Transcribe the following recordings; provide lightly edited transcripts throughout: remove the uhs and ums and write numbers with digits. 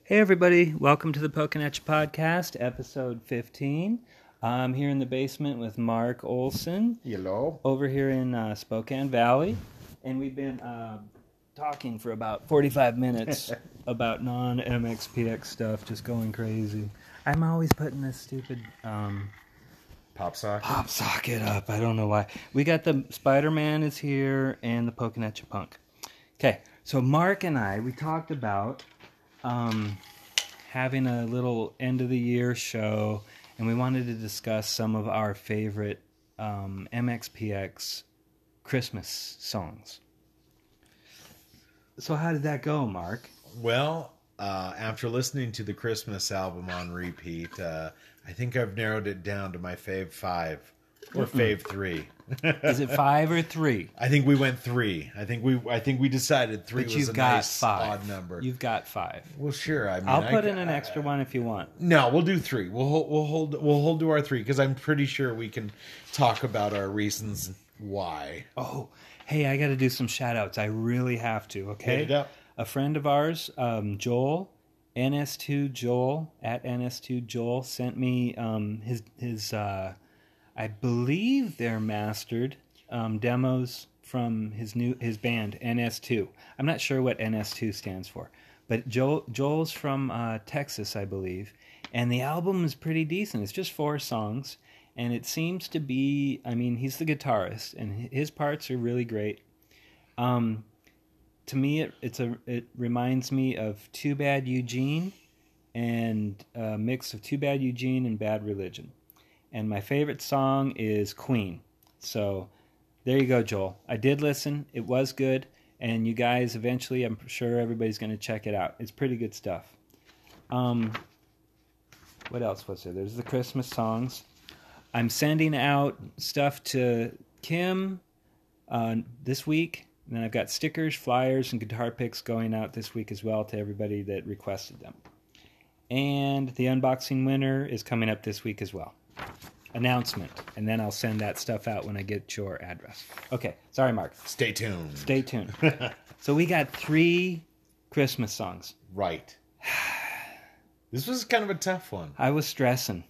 Hey everybody, welcome to the Pokinetch Podcast, episode 15. I'm here in the basement with Mark Olson. Hello. Over here in Spokane Valley. And we've been talking for about 45 minutes about non-MXPX stuff, just going crazy. I'm always putting this stupid Pop socket. pop socket up. I don't know why. We got the Spider-Man is here and the Pokinetch Punk. Okay, so Mark and I, we talked about having a little end of the year show, and we wanted to discuss some of our favorite MXPX Christmas songs. So how did that go, Mark? Well, after listening to the Christmas album on repeat, I think I've narrowed it down to my fave 5 or fave 3. Is it 5 or 3? I think we went 3. I think we decided 3 But was you've a got nice 5. odd number. You've got 5. Well, sure. I mean, I'll put in an extra one if you want. No, we'll do 3. We'll hold to our 3 because I'm pretty sure we can talk about our reasons why. Oh, hey, I got to do some shout-outs. I really have to, okay? Hit it up. A friend of ours, Joel, NS2 Joel, at NS2 Joel, sent me his I believe they're mastered demos from his band, NS2. I'm not sure what NS2 stands for, but Joel's from Texas, I believe, and the album is pretty decent. It's just 4 songs, and it seems to be, I mean, he's the guitarist, and his parts are really great. To me, it reminds me of Too Bad Eugene, and a mix of Too Bad Eugene and Bad Religion. And my favorite song is Queen. So there you go, Joel. I did listen. It was good. And you guys, eventually, I'm sure everybody's going to check it out. It's pretty good stuff. What else was there? There's the Christmas songs. I'm sending out stuff to Kim this week. And then I've got stickers, flyers, and guitar picks going out this week as well to everybody that requested them. And the unboxing winner is coming up this week as well. Announcement. And then I'll send that stuff out when I get your address. Okay. Sorry, Mark. Stay tuned. Stay tuned. So we got 3 Christmas songs. Right. This was kind of a tough one. I was stressing.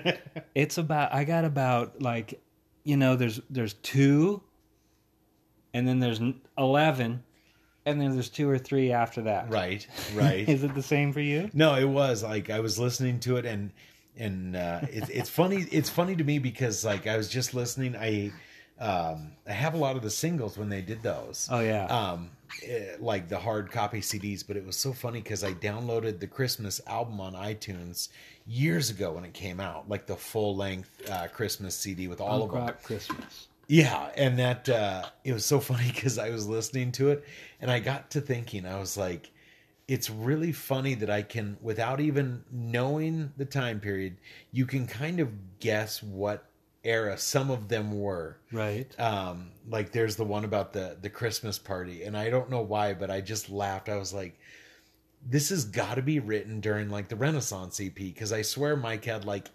I got about like, there's 2, and then there's 11, and then there's 2 or 3 after that. Right. Is it the same for you? No, it was like I was listening to it, and it's funny. It's funny to me because like I was just listening. I have a lot of the singles when they did those. Oh yeah. Like the hard copy CDs, but it was so funny because I downloaded the Christmas album on iTunes years ago when it came out, like the full length Christmas CD with all of them. Christmas. Yeah, and that it was so funny because I was listening to it, and I got to thinking, I was like, it's really funny that I can, without even knowing the time period, you can kind of guess what era some of them were. Right. Like there's the one about the Christmas party, and I don't know why, but I just laughed. I was like, this has got to be written during like the Renaissance EP, because I swear Mike had like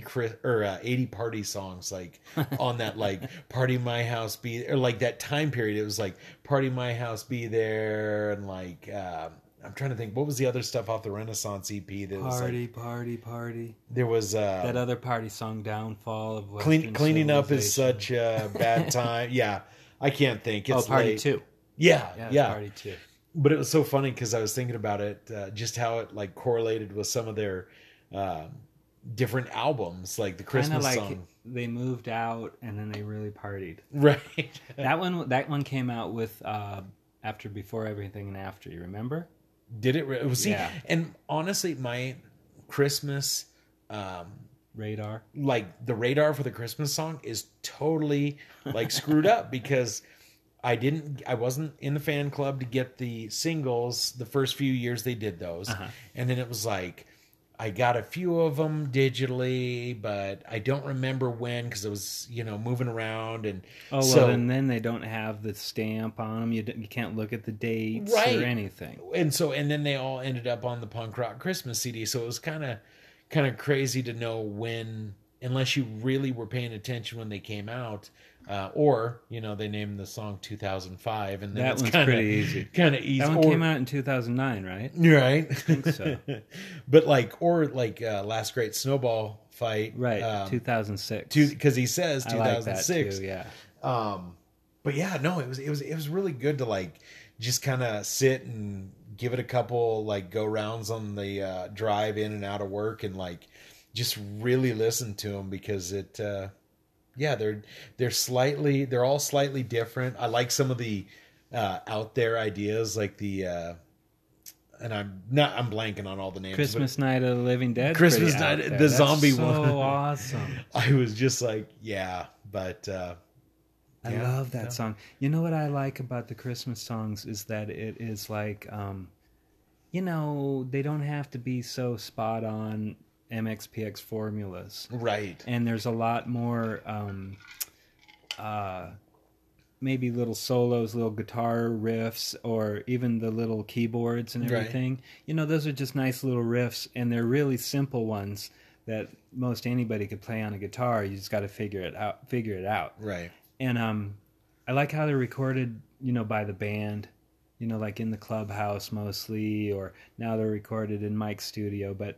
80 party songs like on that, like Party My House Be, or like that time period. It was like Party My House Be There, and like I'm trying to think what was the other stuff off the Renaissance EP that was like, party. There was that other party song, Downfall of cleaning up is such a bad time. Yeah, I can't think. It's Party late. 2. Yeah. Party 2. But it was so funny because I was thinking about it, just how it like correlated with some of their different albums, like the Christmas like song. They moved out and then they really partied. Right. That one came out with after, before, everything, and after. You remember? Did it? See, yeah. And honestly, my Christmas radar, like the radar for the Christmas song, is totally like screwed up because I wasn't in the fan club to get the singles the first few years they did those. Uh-huh. And then it was like, I got a few of them digitally, but I don't remember when, because I was, moving around. And and then they don't have the stamp on them. You can't look at the dates or anything. And then they all ended up on the Punk Rock Christmas CD. So it was kind of crazy to know when, unless you really were paying attention when they came out, Or they named the song 2005, and then That it's one's kind of pretty easy. Kind of easy. That one came out in 2009, right? Right. I think so. But Last Great Snowball Fight, Right, 2006. because he says 2006. I like that too, yeah. But yeah, no, it was really good to just kind of sit and give it a couple go rounds on the drive in and out of work, and just really listen to them, because it they're all slightly different. I like some of the out there ideas, like the and I'm blanking on all the names. Christmas Night of the Living Dead. Christmas Night, the zombie so one. So awesome. I was just but I love that song. You know what I like about the Christmas songs is that it is they don't have to be so spot on MXPX formulas. Right. And there's a lot more maybe little solos, little guitar riffs, or even the little keyboards and everything. Right. Those are just nice little riffs, and they're really simple ones that most anybody could play on a guitar. You just got to figure it out. Right. And I like how they're recorded, by the band, like in the clubhouse mostly, or now they're recorded in Mike's studio. But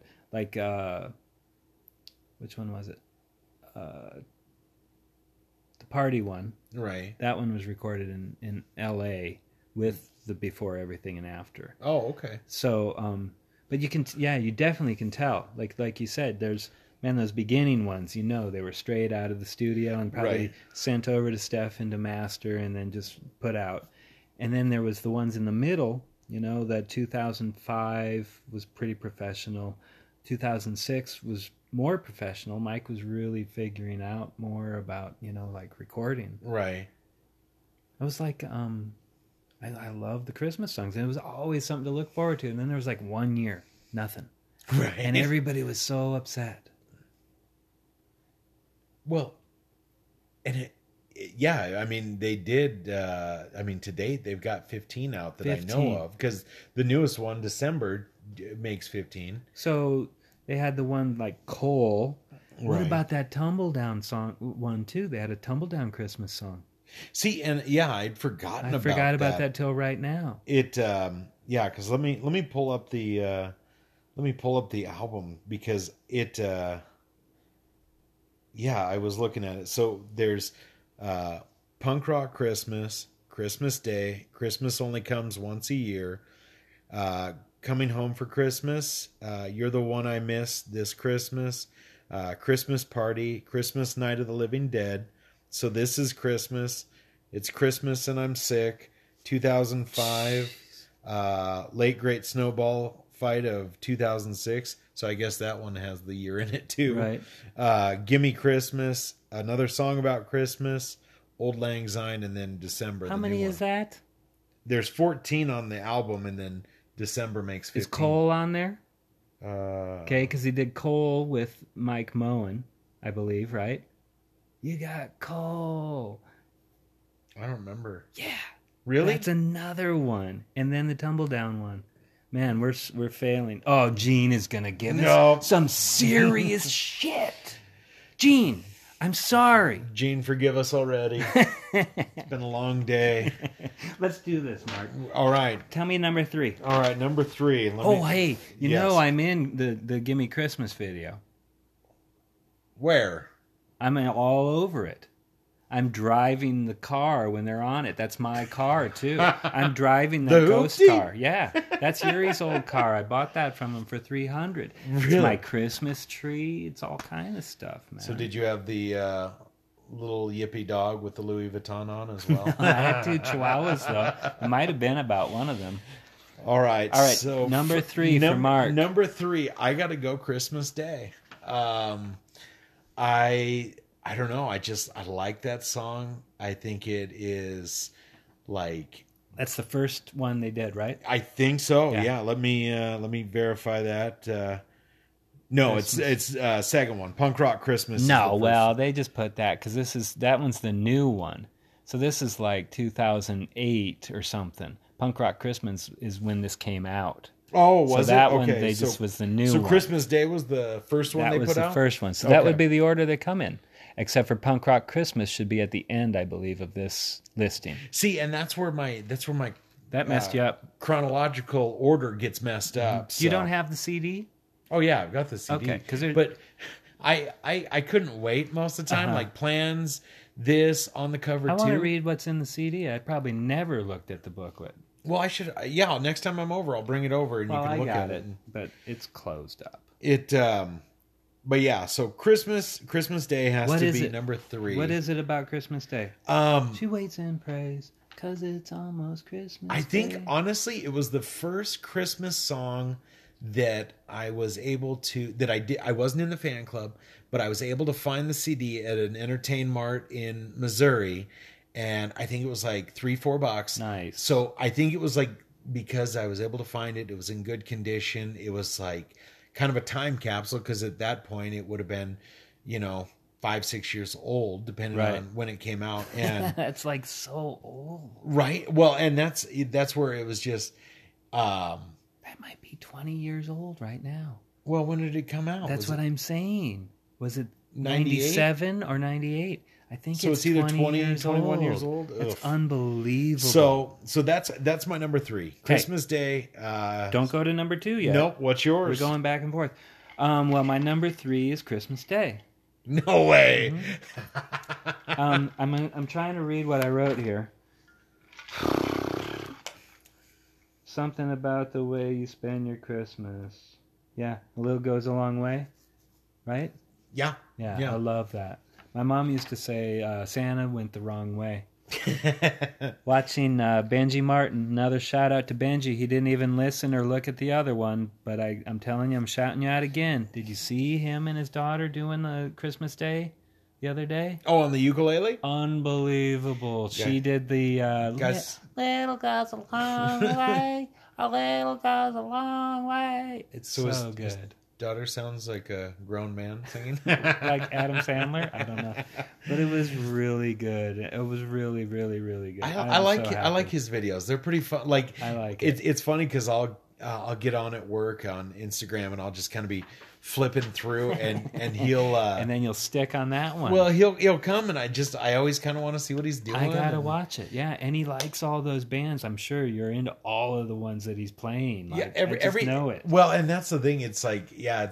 which one was it? The party one. Right. That one was recorded in L.A. with the before, everything, and after. Oh, okay. So, but you definitely can tell. Like you said, there's... Man, those beginning ones, they were straight out of the studio and probably sent over to Steph into master and then just put out. And then there was the ones in the middle, that 2005 was pretty professional. 2006 was more professional. Mike was really figuring out more about, recording. Right. I was I love the Christmas songs. And it was always something to look forward to. And then there was 1 year, nothing. Right. And everybody was so upset. Well, and they did. To date, they've got 15 out that 15. I know of, because the newest one, December, makes 15. So they had the one Cole. Right. What about that Tumble Down song one too? They had a Tumble Down Christmas song. See, and I'd forgotten. I forgot about that till right now. Because let me pull up the album, because it. I was looking at it. So there's Punk Rock Christmas, Christmas Day, Christmas Only Comes Once a Year, Coming Home for Christmas, You're the One I Miss This Christmas, Christmas Party, Christmas Night of the Living Dead, So This Is Christmas, It's Christmas and I'm Sick, 2005, Late Great Snowball Fight of 2006. So I guess that one has the year in it too. Right. Gimme Christmas, another song about Christmas, Old Lang Syne, and then December. How many is that? There's 14 on the album, and then December makes 15. Is Cole on there? Okay, because he did Cole with Mike Moen, I believe, right? You got Cole. I don't remember. Yeah. Really? That's another one. And then the Tumble Down one. Man, we're failing. Oh, Gene is going to give us some serious shit. Gene, I'm sorry. Gene, forgive us already. It's been a long day. Let's do this, Mark. All right. Tell me number 3. All right, number 3. Hey, you know I'm in the Gimme Christmas video. Where? I'm all over it. I'm driving the car when they're on it. That's my car, too. I'm driving that ghost car. Yeah, that's Yuri's old car. I bought that from him for $300. Really? It's my Christmas tree. It's all kind of stuff, man. So did you have the little yippy dog with the Louis Vuitton on as well? I had 2 chihuahuas, though. It might have been about one of them. All right. So number 3 for Mark. Number 3, I got to go Christmas Day. I don't know. I like that song. I think it is that's the first one they did, right? I think so. Yeah. Let me verify that. No, Christmas. It's second one. Punk Rock Christmas. No, they just put that because that one's the new one. So this is 2008 or something. Punk Rock Christmas is when this came out. Oh, was it? So that one just was the new one. So Christmas Day was the first one they put out? That was the first one. So that would be the order they come in. except for Punk Rock Christmas should be at the end, I believe, of this listing. See, and that's where my That messed you up. chronological order gets messed up. You so- don't have the CD? Oh yeah, I've got the CD. Okay, 'cause there- but I couldn't wait most of the time. Like Plans, this on the cover I want to too. read what's in the CD. I probably never looked at the booklet. Well, I should. Yeah, next time I'm over, I'll bring it over and Well, you can I look got at it, but it's closed up. But yeah, so Christmas Day has What to is be it? number 3. What is it about Christmas Day? She waits and prays because it's almost Christmas I think Day. honestly, it was the first Christmas song that I was able to I wasn't in the fan club, but I was able to find the CD at an Entertain Mart in Missouri, and I think it was like $3-4. Nice. So I think it was like, because I was able to find it, it was in good condition. It was like kind of a time capsule, because at that point it would have been, 5-6 years old, depending Right. on when it came out. And That's like so old. right, well, and that's where it was just. That might be 20 years old right now. Well, when did it come out? That's what I'm saying. Was it 98? 97 or 98? I think So it's it's either 20 20 years 21 old. years old? It's Ugh. unbelievable. So that's my number 3. Christmas Day. Don't go to number 2 yet. Nope. What's yours? We're going back and forth. Well, my number 3 is Christmas Day. No way. I'm trying to read what I wrote here. Something about the way you spend your Christmas. Yeah, a little goes a long way, right? Yeah. Yeah, I love that. My mom used to say Santa went the wrong way. Watching Benji Martin, another shout out to Benji. He didn't even listen or look at the other one, but I'm telling you, I'm shouting you out again. Did you see him and his daughter doing the Christmas Day the other day? Oh, on the ukulele? Unbelievable. Yeah. She did the Guys. little goes a long way, a little goes a long way. It's So so is- good. Daughter sounds like a grown man singing. Like Adam Sandler? I don't know. But it was really good. It was really, really, really good. I like his videos. They're pretty fun. Like I like It's funny because I'll get on at work on Instagram and I'll just kind of be flipping through and he'll and then you'll stick on that one. well he'll come and I always kind of want to see what he's doing. I gotta and- watch it. Yeah, and he likes all those bands. I'm sure you're into all of the ones that he's playing. Yeah, Like, I just know it. Well, and that's the thing. It's like,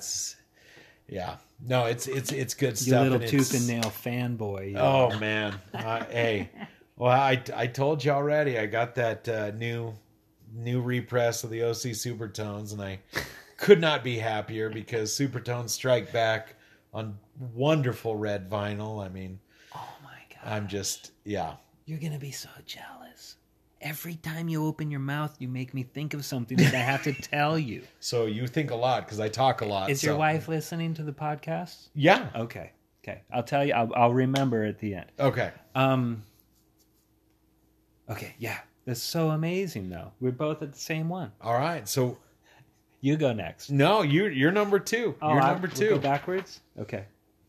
no, it's good You stuff. little and tooth it's- and nail fanboy. you Oh are. man, hey, well, I told you already. I got that new repress of the OC Supertones, and I could not be happier because Supertones strike back on wonderful red vinyl. I mean, Oh my god. I'm just You're gonna be so jealous. Every time you open your mouth, you make me think of something that I have to tell you. So you think a lot because I talk a lot. Is your so- wife listening to the podcast? Yeah. Okay. I'll tell you. I'll remember at the end. Okay. Okay. Yeah. That's so amazing, though. We're both at the same one. All right. So You go next. no, you're number 2. You're number we'll 2. go backwards. Okay.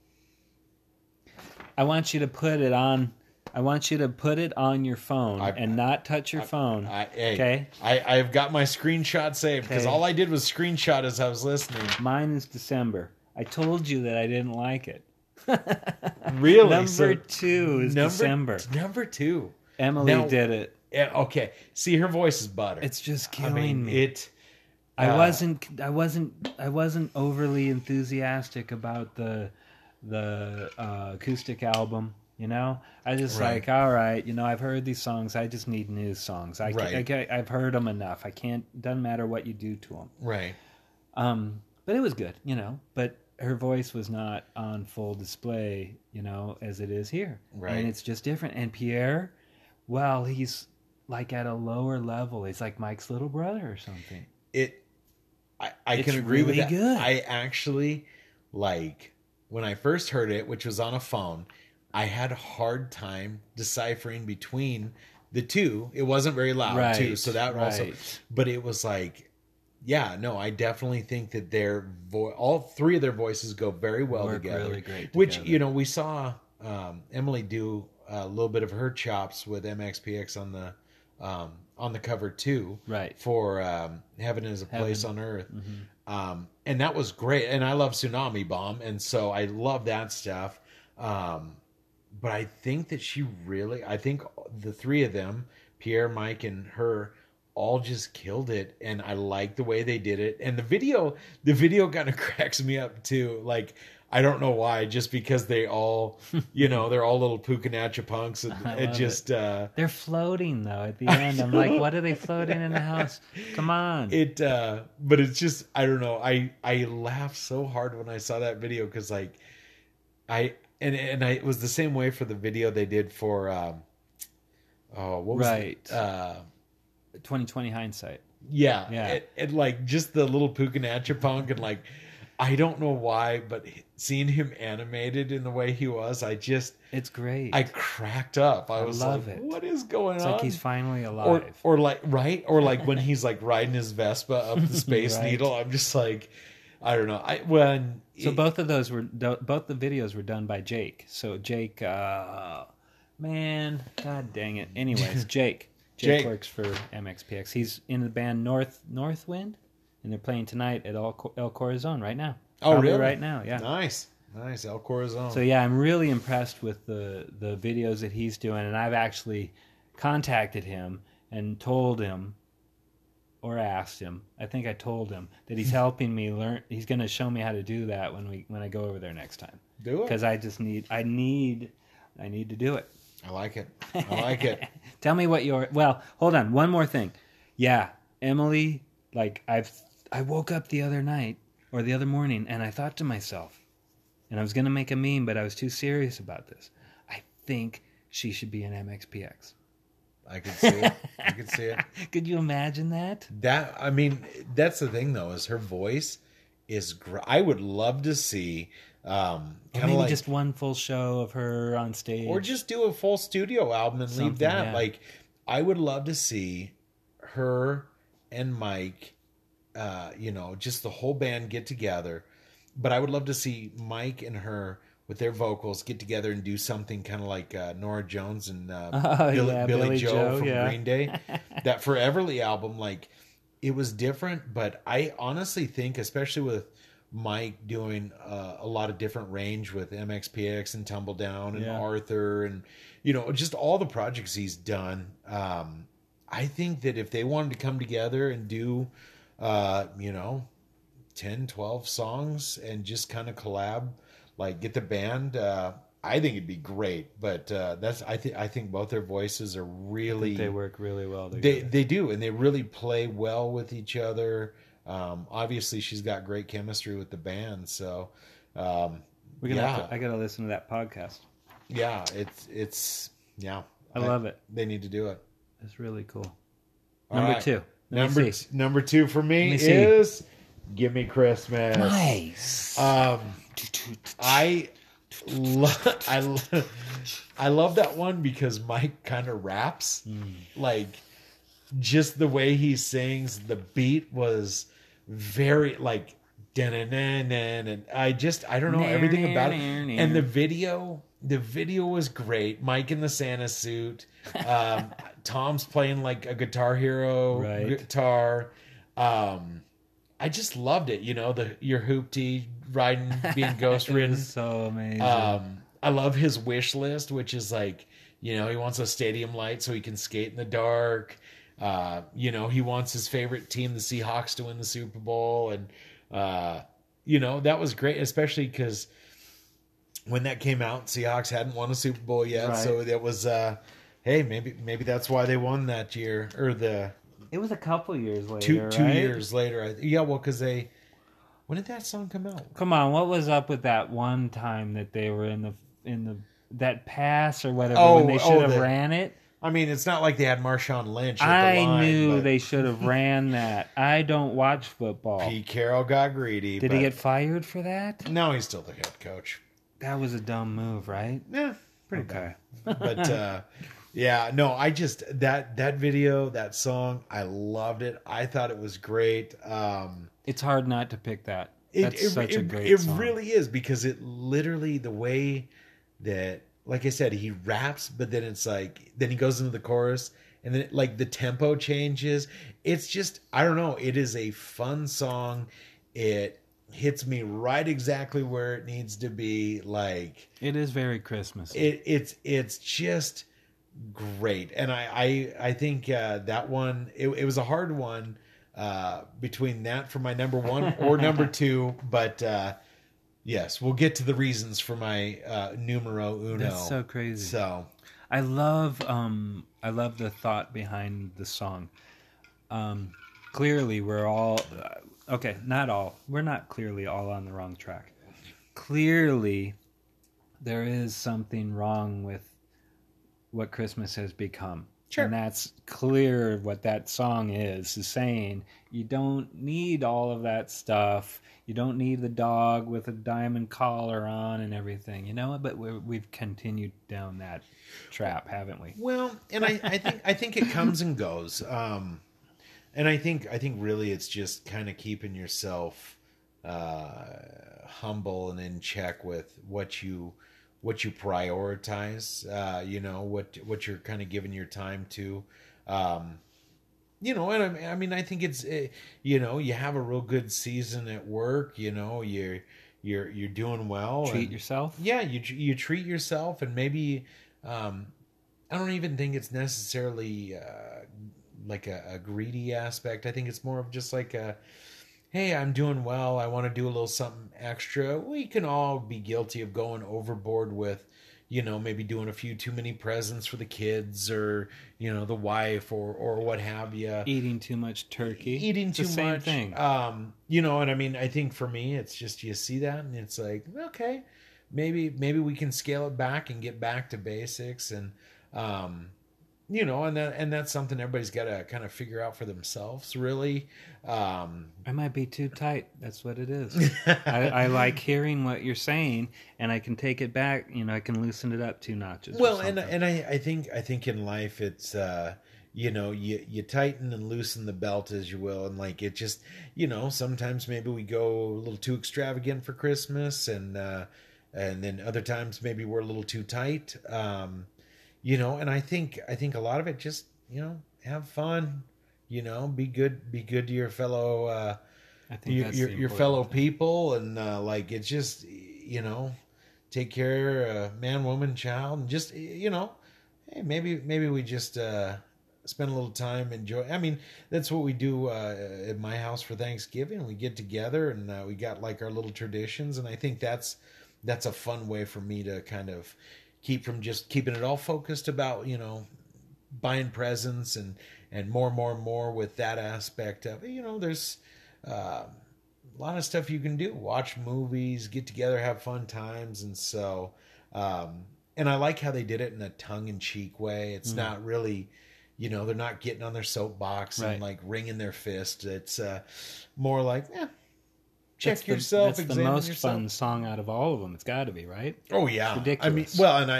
I want you to put it on. I want you to put it on your phone and not touch your phone. Okay. I've got my screenshot saved because Okay. all I did was screenshot as I was listening. Mine is December. I told you that I didn't like it. Really? Number 2 is December. Number 2. Emily Now- did it. Yeah, okay. See, her voice is butter. It's just I killing mean, me. I wasn't overly enthusiastic about the acoustic album. You know, I just Right. like, all right, I've heard these songs. I just need new songs. Right. I've heard them enough. I can't. Doesn't matter what you do to them. Right. But it was good. But her voice was not on full display. As it is here. Right. And it's just different. And Pierre, well, he's like at a lower level. He's like Mike's little brother or something. I It's can agree with really that. good. I actually, like, when I first heard it, which was on a phone, I had a hard time deciphering between the two. It wasn't very loud, Right, too. So that also, right. but it was like, yeah, no, I definitely think that all three of their voices go very well Work together. really great Which, together. we saw Emily do a little bit of her chops with MXPX on the cover too, Right. For Heaven is a Place Heaven. on Earth. Mm-hmm. And that was great. And I love Tsunami Bomb, and so I love that stuff. But I think that I think the three of them, Pierre, Mike, and her, all just killed it. And I like the way they did it. And the video kind of cracks me up too. Like, I don't know why, just because they all, they're all little Pucanacha punks. And it just, they're floating though at the end. I'm like, what are they floating in the house? Come on. But it's just, I don't know. I laughed so hard when I saw that video because like, it was the same way for the video they did for, what was right. it? 2020 hindsight. Yeah. And like just the little Pucanacha punk and like, I don't know why, but seeing him animated in the way he was, it's great. I cracked up. I was love like, it. what is going on? It's like he's finally alive. Or like, right? Or like when he's like riding his Vespa up the Space right. Needle. I'm just like, I don't know. So both the videos were done by Jake. So Jake, man, god dang it. Anyways, Jake works for MXPX. He's in the band Northwind, and they're playing tonight at El Corazon right now. Oh, Probably really? Right now, yeah. Nice, El Corazon. So yeah, I'm really impressed with the videos that he's doing, and I've actually contacted him and told him, or asked him. I think I told him that he's helping me learn. He's going to show me how to do that when I go over there next time. Do it, because I need to do it. I like it. Tell me what well, hold on. One more thing. Yeah, Emily, like I woke up the other night or the other morning and I thought to myself, and I was going to make a meme, but I was too serious about this. I think she should be an MXPX. I could see it. Could you imagine that? That's the thing though, is her voice is I would love to see maybe like, just one full show of her on stage, or just do a full studio album and leave that. Yeah. Like, I would love to see her and Mike, just the whole band get together. But I would love to see Mike and her with their vocals get together and do something kind of like Norah Jones and Billy Joe from Green Day. That Foreverly album, like, it was different, but I honestly think, especially with Mike doing a lot of different range with MXPX and Tumble Down and Arthur and just all the projects he's done, I think that if they wanted to come together and do 10, 12 songs and just kind of collab, like get the band, I think it'd be great. But I think both their voices are really, they work really well together. They do, and they really play well with each other. Obviously she's got great chemistry with the band, so I gotta listen to that podcast. Yeah, it's I love it. They need to do it. It's really cool. Number two. Number two for me is Give Me Christmas. Nice. I love that one because Mike kind of raps. Like, just the way he sings, the beat was very like and I don't know everything about it. And the video was great. Mike in the Santa suit. Tom's playing like a Guitar Hero guitar. I just loved it. Your hoopty riding, being ghost ridden. So amazing. I love his wish list, which is like, he wants a stadium light so he can skate in the dark. He wants his favorite team, the Seahawks, to win the Super Bowl. And, that was great, especially because when that came out, Seahawks hadn't won a Super Bowl yet. Right. So that was, hey, maybe that's why they won that year. It was a couple years later, Two years later. Because when did that song come out? Come on, what was up with that one time that they were in the that pass or whatever when they should have ran it? I mean, it's not like they had Marshawn Lynch at the line. I knew they should have ran that. I don't watch football. Pete Carroll got greedy. Did he get fired for that? No, he's still the head coach. That was a dumb move, right? Yeah, pretty bad. But I just that video, that song, I loved it. I thought it was great. It's hard not to pick that. That's such a great song. It really is, because it literally, the way that, like I said, he raps, but then it's like, then he goes into the chorus, and then like the tempo changes. It's just, I don't know. It is a fun song. It hits me right exactly where it needs to be. Like It is very Christmassy. it's just great. And I think that one, it was a hard one between that for my number one or number two, but yes, we'll get to the reasons for my numero uno. That's so crazy. So I love the thought behind the song. Clearly, we're all okay. Not all. We're not clearly all on the wrong track. Clearly, there is something wrong with what Christmas has become. Sure. And that's clear what that song is saying. You don't need all of that stuff. You don't need the dog with a diamond collar on and everything, you know. But we've continued down that trap, haven't we? well, and I think it comes and goes. And I think really it's just kind of keeping yourself humble and in check with what you prioritize. You know, what you're kind of giving your time to. You know, and I mean, I think it's you know, you have a real good season at work. You know, you're doing well. Treat yourself. Yeah, you treat yourself, and maybe I don't even think it's necessarily like a greedy aspect. I think it's more of just like a, hey, I'm doing well, I want to do a little something extra. We can all be guilty of going overboard with, you know, maybe doing a few too many presents for the kids, or, you know, the wife, or what have you. Eating too much turkey. Eating It's too the same much. thing. You know, and I mean, I think for me, it's just, you see that and it's like, okay, maybe we can scale it back and get back to basics. And you know, and that's something everybody's got to kind of figure out for themselves, really. I might be too tight. That's what it is. I like hearing what you're saying, and I can take it back. You know, I can loosen it up 2 notches. Well, and I think in life it's you know, you tighten and loosen the belt as you will, and like it just, you know, sometimes maybe we go a little too extravagant for Christmas, and then other times maybe we're a little too tight. You know, and I think a lot of it just, you know, have fun, you know, be good to your fellow I think that's the your important fellow thing. people, and like it's just, you know, take care man, woman, child, and just, you know, hey, maybe we just spend a little time, enjoy. I mean, that's what we do at my house for Thanksgiving. We get together, and we got like our little traditions, and I think that's a fun way for me to kind of keep from just keeping it all focused about, you know, buying presents and more with that aspect of it. You know, there's a lot of stuff you can do, watch movies, get together, have fun times. And so and I like how they did it in a tongue-in-cheek way. It's not really, you know, they're not getting on their soapbox and Right. like ringing their fist. It's more like, check That's yourself, That's the examine most yourself. fun song out of all of them. It's got to be, right? Oh yeah, Ridiculous. I mean, well, and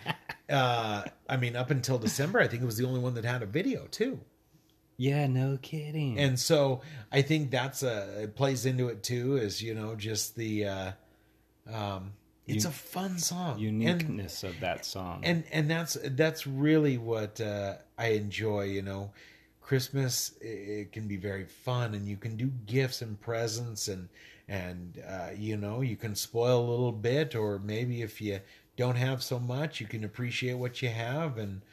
I mean, up until December, I think it was the only one that had a video too. Yeah, no kidding. And so I think that's it plays into it too. Is, you know, just the it's a fun song, uniqueness of that song. and that's really what I enjoy. You know, Christmas, it can be very fun, and you can do gifts and presents, and you know, you can spoil a little bit, or maybe if you don't have so much, you can appreciate what you have. And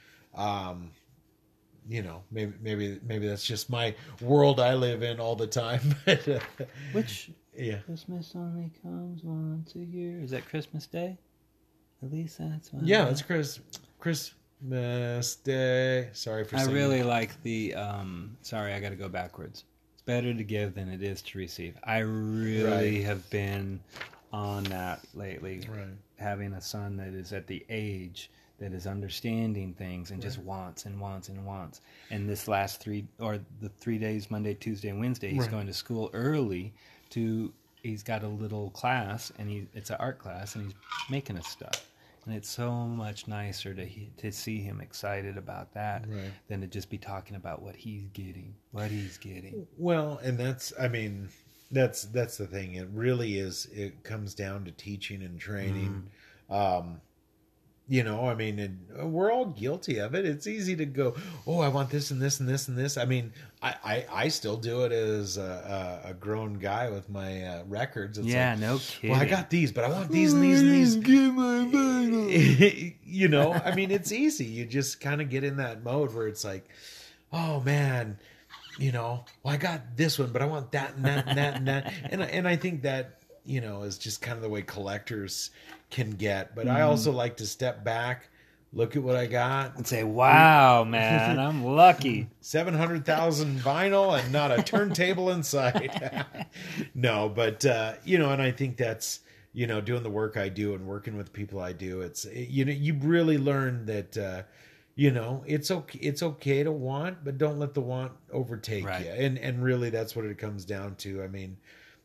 you know, maybe that's just my world I live in all the time. Which Yeah. Christmas only comes once a year. Is that Christmas Day? At least that's what Yeah, it's Christmas Day. Sorry for I singing. really like the sorry, I got to go backwards. It's better to give than it is to receive. I really Right. have been on that lately. Right. Having a son that is at the age that is understanding things and just wants and wants and wants. And this last the 3 days, Monday, Tuesday, and Wednesday, he's Right. going to school early he's got a little class, and it's an art class, and he's making us stuff. And it's so much nicer to see him excited about that Right. than to just be talking about what he's getting. Well, and that's, I mean, that's the thing. It really is. It comes down to teaching and training. You know, I mean, we're all guilty of it. It's easy to go, oh, I want this and this and this and this. I mean, I still do it as a grown guy with my records. It's Yeah, like, no kidding. well, I got these, but I want these and these and these. Get my vinyl. You know, I mean, it's easy. You just kind of get in that mode where it's like, oh man, you know, well, I got this one, but I want that and that and that and that. And I think that, you know, is just kind of the way collectors can get. But I also like to step back, look at what I got, And say, wow, man, I'm lucky. 700,000 vinyl and not a turntable inside. No, but, you know, and I think that's, you know, doing the work I do and working with people I do, you know, you really learn that, you know, it's okay to want, but don't let the want overtake Right. you. And really that's what it comes down to. I mean,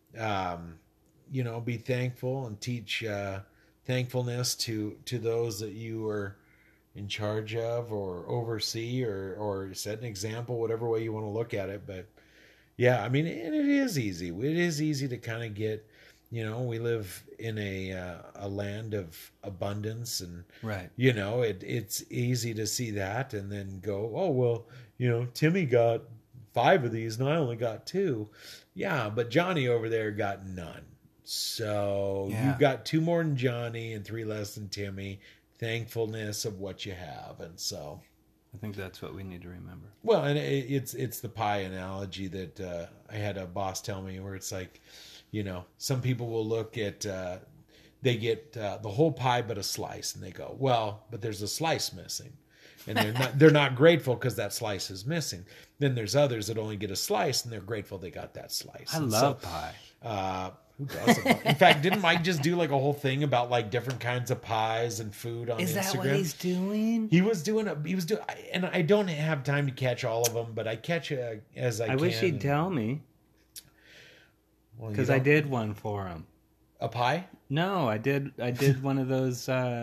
you know, be thankful and teach, thankfulness to those that you are in charge of or oversee or set an example, whatever way you want to look at it. But yeah, I mean, and it is easy. It is easy to kind of get, you know, we live in a land of abundance, and Right. you know, it's easy to see that and then go, oh well, you know, Timmy got 5 of these and I only got 2. Yeah, but Johnny over there got none. So Yeah. you got 2 more than Johnny and 3 less than Timmy. Thankfulness of what you have. And so, I think that's what we need to remember. well, and it's the pie analogy that I had a boss tell me, where it's like, you know, some people will look at they get the whole pie but a slice, and they go, well, but there's a slice missing, and they're not grateful because that slice is missing. Then there's others that only get a slice, and they're grateful they got that slice. I And love so, pie. who doesn't? In fact, didn't Mike just do like a whole thing about like different kinds of pies and food on Is Instagram? that what he's doing? He was doing, and I don't have time to catch all of them, but I catch as I can. I wish he'd tell me, Well, you because I don't- did one for him. a pie. No, I did one of those.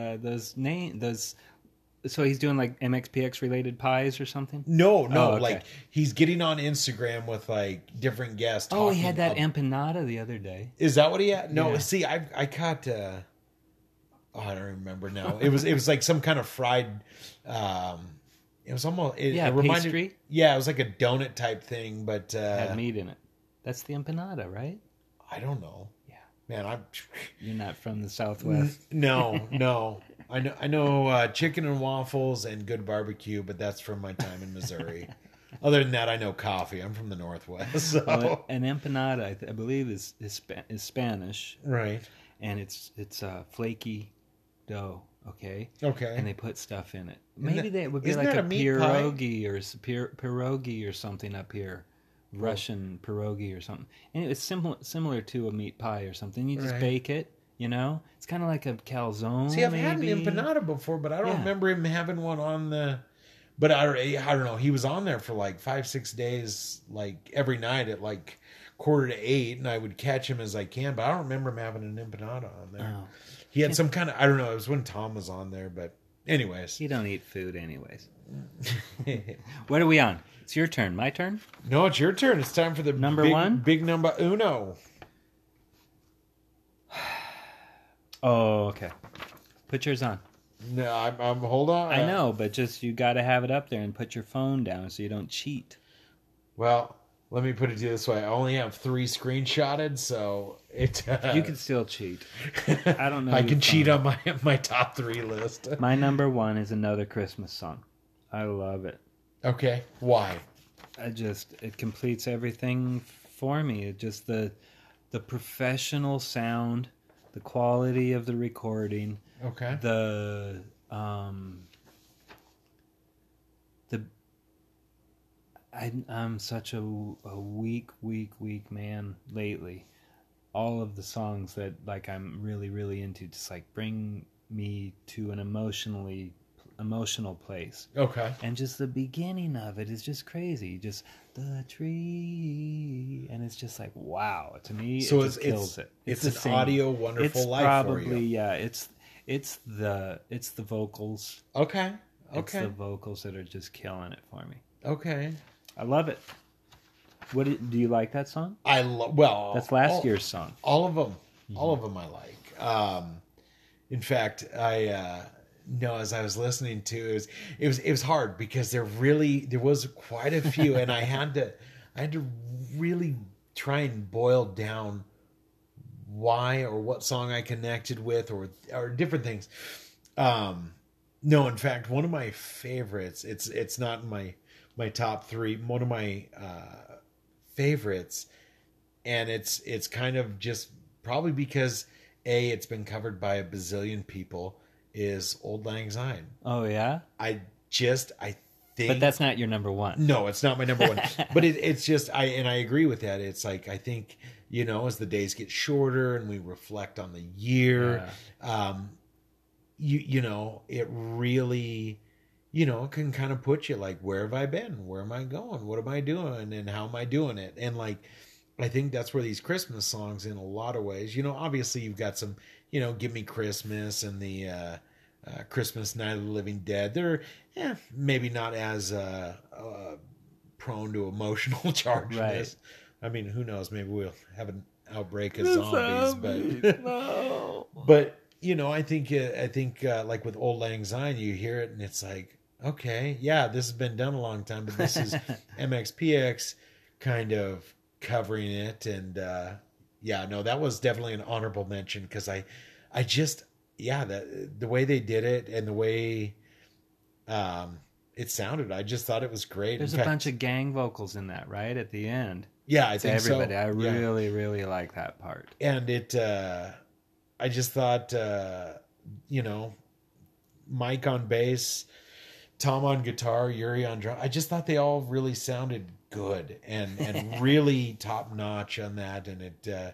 So he's doing like MXPX related pies or something. No, Oh, okay. like he's getting on Instagram with like different guests. Oh, he talking had that ab- empanada the other day. Is that what he had? No, Yeah. see, I caught. I don't remember now. It was like some kind of fried. It was almost it reminded. pastry. Yeah, it was like a donut type thing, but Had meat in it. That's the empanada, right? I don't know. Yeah. Man, I'm You're not from the Southwest. no. I know chicken and waffles and good barbecue, but that's from my time in Missouri. Other than that, I know coffee. I'm from the Northwest, so Well, an empanada, I believe, is Spanish, right. and it's flaky dough. Okay. Okay. And they put stuff in it. Isn't Maybe that- that would be isn't like that a a meat pie? pierogi or pierogi or something up here, Russian pierogi or something. And it's similar to a meat pie or something. You just Right. bake it. You know, it's kind of like a calzone. See, I've had an maybe. empanada before, but I don't Yeah. remember him having one on the. But I don't know. He was on there for like 5-6 days, like every night at like 7:45, and I would catch him as I can. But I don't remember him having an empanada on there. Oh, He had some kind of, I don't know. It was when Tom was on there, but anyways. you don't eat food anyways. What are we on? It's your turn. My turn? No, it's your turn. It's time for the Number big, one? big number uno. Oh, okay. Put yours on. No, I'm hold on. I know, but just you got to have it up there and put your phone down so you don't cheat. Well, let me put it to you this way. I only have 3 screenshotted, so it. You can still cheat. I don't know. I your can cheat phone. on my top 3 list. My number 1 is Another Christmas Song. I love it. Okay, why? It completes everything for me. It just the professional sound, the quality of the recording, Okay. I'm such a weak man lately. All of the songs that like I'm really into just like bring me to an emotional place. Okay. And just the beginning of it is just crazy. Just the tree, and it's just like wow. To me, So it just kills it. It's the an same. audio wonderful It's life probably for you. yeah. It's the vocals. Okay. It's Okay. the vocals that are just killing it for me. Okay. I love it. Do you like that song? I love. Well, That's last year's song. All of them. All of them I like. In fact, no, as I was listening to it was hard because there was quite a few, and I had to really try and boil down why or what song I connected with or different things. No, in fact, one of my favorites. It's not in my top three. One of my favorites, and it's kind of just probably because it's been covered by a bazillion people. Is Old Lang Syne. Oh yeah, I think, but that's not your number one. no, it's not my number one. But it's just I agree with that. It's like I think as the days get shorter and we reflect on the year, it really can kind of put you like, where have I been? Where am I going? What am I doing? And how am I doing it? And like, I think that's where these Christmas songs, in a lot of ways, obviously you've got some, Give Me Christmas and the Christmas Night of the Living Dead. They're maybe not as prone to emotional charge. Right. I mean, who knows? Maybe we'll have an outbreak of zombies, but no. but I think like with Old Lang Syne, you hear it and it's like, okay, yeah, this has been done a long time, but this is MXPX kind of covering it. And that was definitely an honorable mention, because I just the way they did it and the way it sounded, I just thought it was great. There's a bunch of gang vocals in that, right, at the end. Yeah, I think everybody. so. I really, really like that part. And it, I just thought, Mike on bass, Tom on guitar, Yuri on drum. I just thought they all really sounded good and really top notch on that. And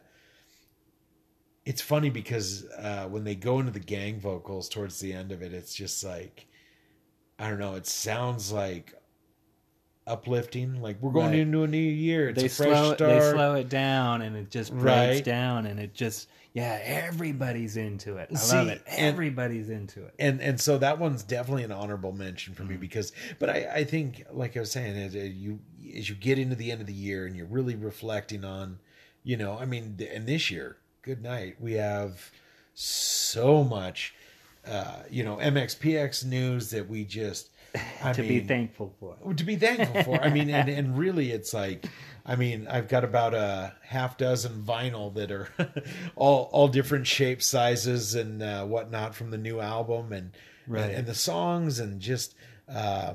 it's funny because when they go into the gang vocals towards the end of it, it's just like, I don't know, it sounds like uplifting, like we're going into a new year. It's a fresh start. They slow it down, and it just breaks down, and it just everybody's into it. I love it. Everybody's into it, and so that one's definitely an honorable mention for me, because. But I think, like I was saying, as you get into the end of the year and you're really reflecting on, I mean, and this year, good night, we have so much, MXPX news that we just. Be thankful for. To be thankful for. I mean, and really, it's like, I mean, I've got about a half dozen vinyl that are all different shapes, sizes, and whatnot from the new album, and the songs, and just the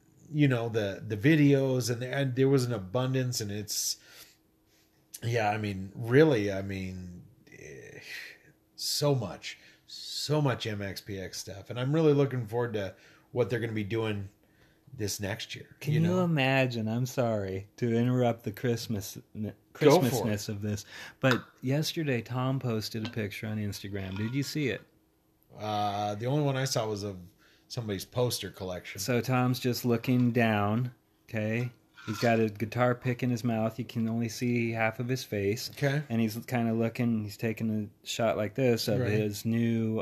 videos, and there was an abundance, and it's I mean, really, I mean, so much MXPX stuff, and I'm really looking forward to what they're going to be doing this next year. Can you imagine? I'm sorry to interrupt the Christmasness of this, but yesterday Tom posted a picture on Instagram. Did you see it? The only one I saw was of somebody's poster collection. So Tom's just looking down. Okay, he's got a guitar pick in his mouth. You can only see half of his face. Okay, and he's kind of looking. He's taking a shot like this of his new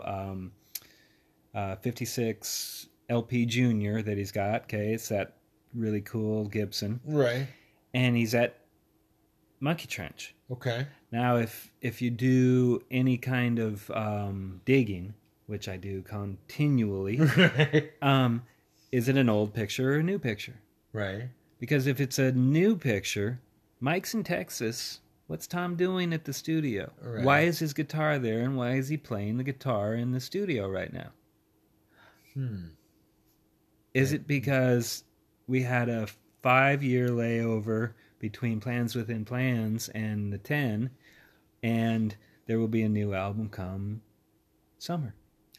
56. LP Junior that he's got. Okay, it's that really cool Gibson. Right. And he's at Monkey Trench. Okay. Now, if you do any kind of digging, which I do continually, is it an old picture or a new picture? Right. Because if it's a new picture, Mike's in Texas. What's Tom doing at the studio? Right. Why is his guitar there, and why is he playing the guitar in the studio right now? Is it because we had a 5-year layover between Plans Within Plans and the 10, and there will be a new album come summer?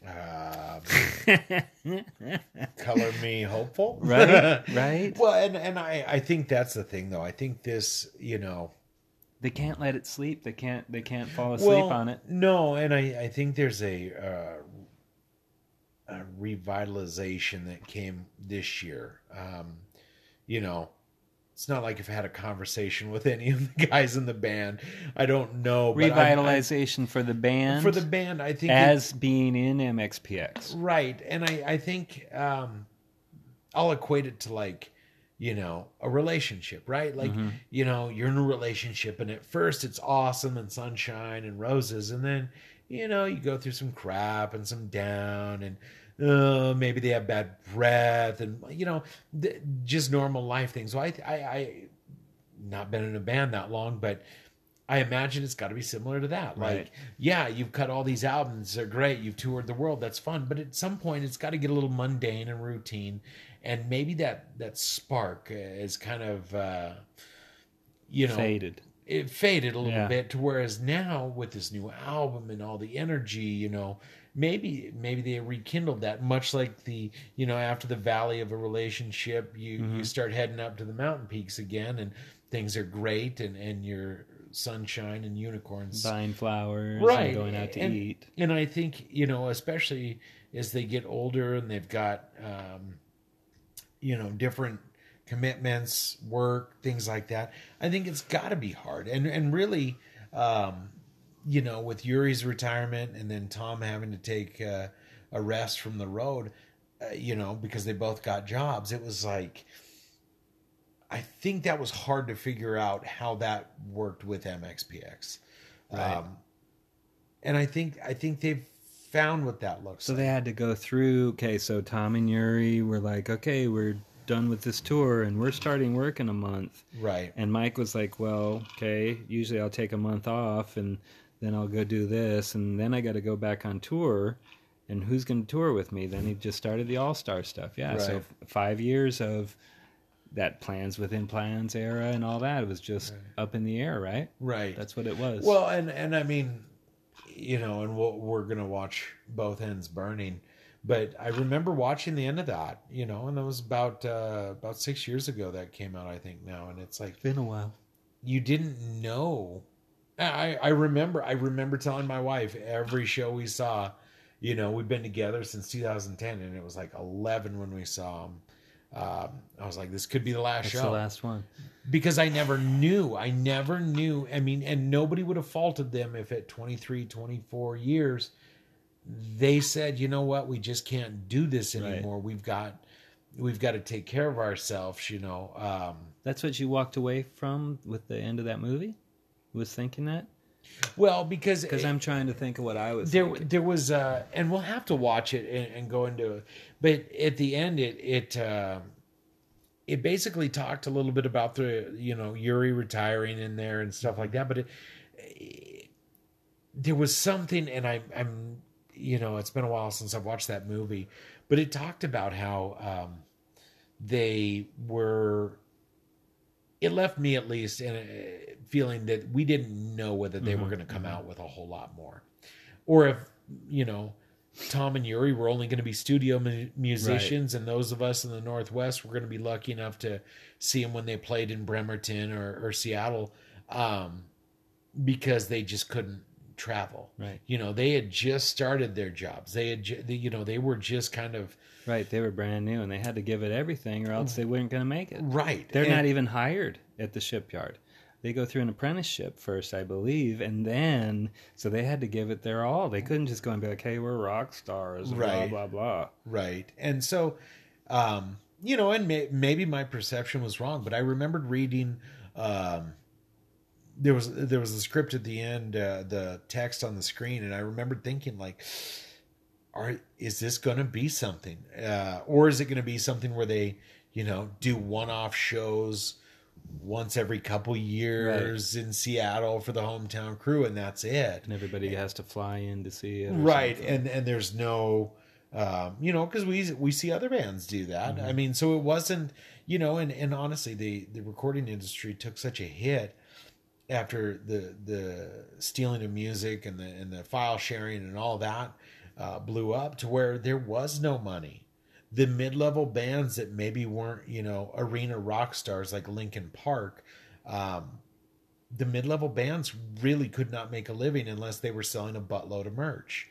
Color me hopeful. Right. Well, and I think that's the thing, though. I think this, they can't let it sleep. They can't fall asleep on it. No, and I think there's a revitalization that came this year. It's not like I've had a conversation with any of the guys in the band. I don't know. But revitalization for the band? For the band, I think. As being in MXPX. Right. And I think I'll equate it to like, a relationship, right? Like, you're in a relationship and at first it's awesome and sunshine and roses. And then, you go through some crap and some down, and maybe they have bad breath, and just normal life things. So I not been in a band that long, but I imagine it's got to be similar to that. Right. Like, yeah, you've cut all these albums, they're great, you've toured the world, that's fun, but at some point it's got to get a little mundane and routine, and maybe that spark is kind of Faded. It faded a little Yeah. bit, to whereas now with this new album and all the energy, maybe they rekindled that, much like the after the valley of a relationship, you start heading up to the mountain peaks again, and things are great, and you're sunshine and unicorns, Buying flowers right, and going out to eat. And I think especially as they get older and they've got different commitments, work, things like that, I think it's got to be hard. And really, with Yuri's retirement and then Tom having to take a rest from the road, because they both got jobs, it was like, I think that was hard to figure out how that worked with MXPX. Right. And I think they've found what that looks So like. they had to go through, okay, so Tom and Yuri were like, okay, we're done with this tour and we're starting work in a month. Right. And Mike was like, well, okay, usually I'll take a month off and then I'll go do this. And then I got to go back on tour. And who's going to tour with me? Then he just started the All-Star stuff. Yeah, Right. so 5 years of that plans within plans era and all that. It was just up in the air, right? Right. That's what it was. Well, and I mean, and we're going to watch Both Ends Burning. But I remember watching the end of that, and that was about 6 years ago that came out, I think now. And it's like, been a while. you didn't know. I remember telling my wife every show we saw, we've been together since 2010, and it was like 11 when we saw them. I was like, this could be the last That's show. the last one. Because I never knew. I mean, and nobody would have faulted them if at 23, 24 years, they said, you know what, we just can't do this anymore. Right. We've got to take care of ourselves, That's what you walked away from with the end of that movie? Was thinking that? Well, because I'm trying to think of what I was there thinking. there was and we'll have to watch it and go into it, but at the end it basically talked a little bit about the Yuri retiring in there and stuff like that, but there was something, and I'm it's been a while since I've watched that movie, but it talked about how they were, it left me at least in a feeling that we didn't know whether they were going to come out with a whole lot more, or if Tom and Yuri were only going to be studio musicians, right, and those of us in the Northwest were going to be lucky enough to see them when they played in Bremerton or Seattle, because they just couldn't travel. Right. They had just started their jobs. They had, they were just kind of, right. They were brand new and they had to give it everything or else they weren't going to make it. Right. They're not even hired at the shipyard. They go through an apprenticeship first, I believe, and then, so they had to give it their all. They couldn't just go and be like, hey, we're rock stars, right, blah, blah, blah. Right. And so, and maybe my perception was wrong, but I remembered reading, there was a script at the end, the text on the screen, and I remembered thinking, like, is this going to be something? Or is it going to be something where they, do one-off shows once every couple years, right, in Seattle for the hometown crew, and that's it. And everybody has to fly in to see it. Right, and there's no, because we see other bands do that. Mm-hmm. I mean, so it wasn't, and honestly, the recording industry took such a hit after the stealing of music and the file sharing and all that blew up, to where there was no money. The mid-level bands that maybe weren't, arena rock stars like Linkin Park, the mid-level bands really could not make a living unless they were selling a buttload of merch.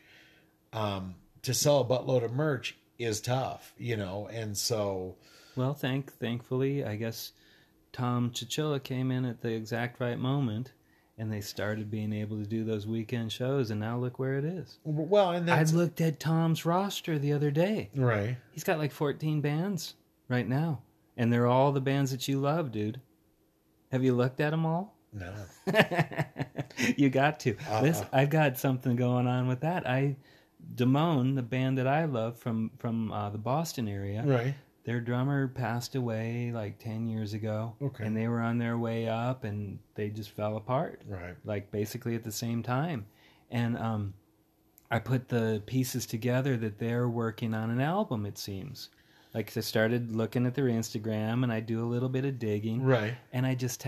To sell a buttload of merch is tough, and so... Well, thankfully, I guess Tom Chichilla came in at the exact right moment, and they started being able to do those weekend shows, and now look where it is. Well, and I looked at Tom's roster the other day. Right. He's got like 14 bands right now, and they're all the bands that you love, dude. Have you looked at them all? No. You got to. Listen, I've got something going on with that. I Damone, the band that I love from the Boston area, Right. their drummer passed away like 10 years ago. Okay. And they were on their way up, and they just fell apart. Right. Like basically at the same time. And I put the pieces together that they're working on an album, it seems. Like I started looking at their Instagram, and I do a little bit of digging. Right. And I just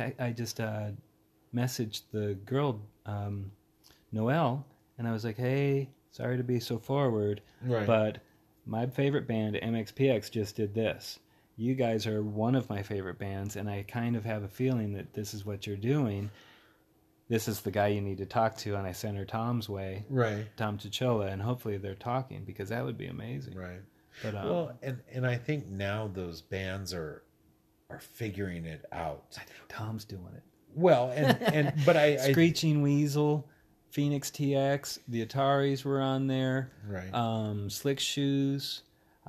messaged the girl, Noelle, and I was like, hey, sorry to be so forward, Right. but my favorite band, MXPX, just did this. You guys are one of my favorite bands, and I kind of have a feeling that this is what you're doing. This is the guy you need to talk to, and I sent her Tom's way, Right. Tom Chichola, and hopefully they're talking, because that would be amazing. Right. But Well, and I think now those bands are figuring it out. I think Tom's doing it. Well, and but I Screeching Weasel, Phoenix TX, the Ataris were on there. right. Slick Shoes.